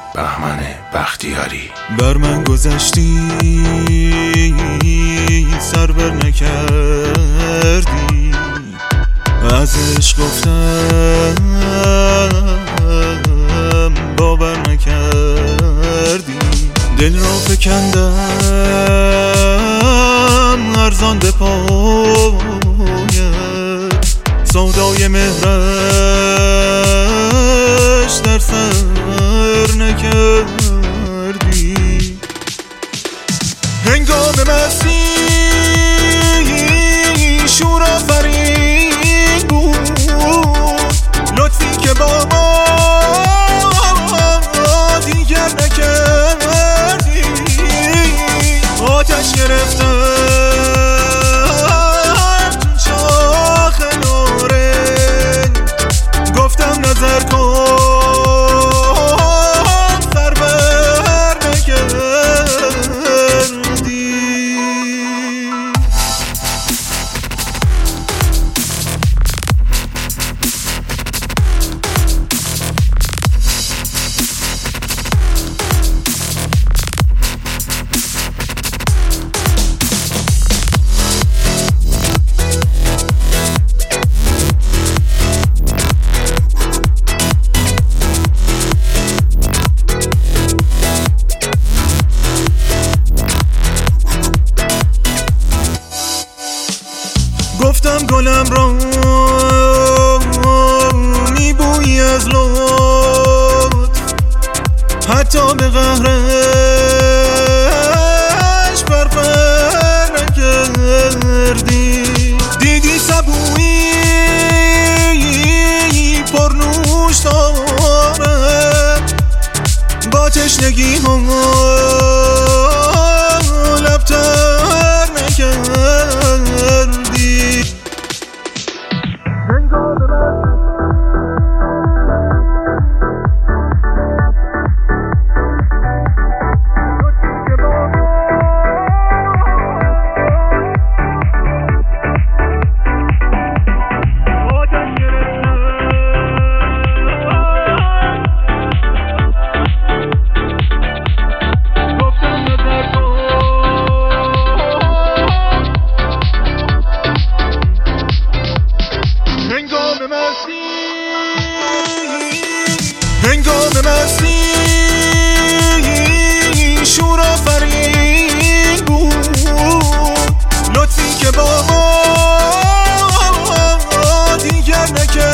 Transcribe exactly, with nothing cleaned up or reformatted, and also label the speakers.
Speaker 1: بهمن بختیاری.
Speaker 2: بر من گذشتی سر بر نکردی، از عشق گفتم باور نکردی. دل را فکندم ارزان به پایت، سودای مهرش در سر نکردی. هنگام مستی شور آفرین بود، لطفی که با ما دیگر نکردی. آتش گرفتم چون شاخ نارنج، گفتم نظر کن سر بر نکردی. گفتم گلم را میبویی از لطف، حتی به قهرش برپر نکردی. دیدی سبویی پرنوش دارم، با تشنگی ها لب تر نکردی. هنگام مستی شور آفرین بود، لطفی که با ما دیگر نکردی.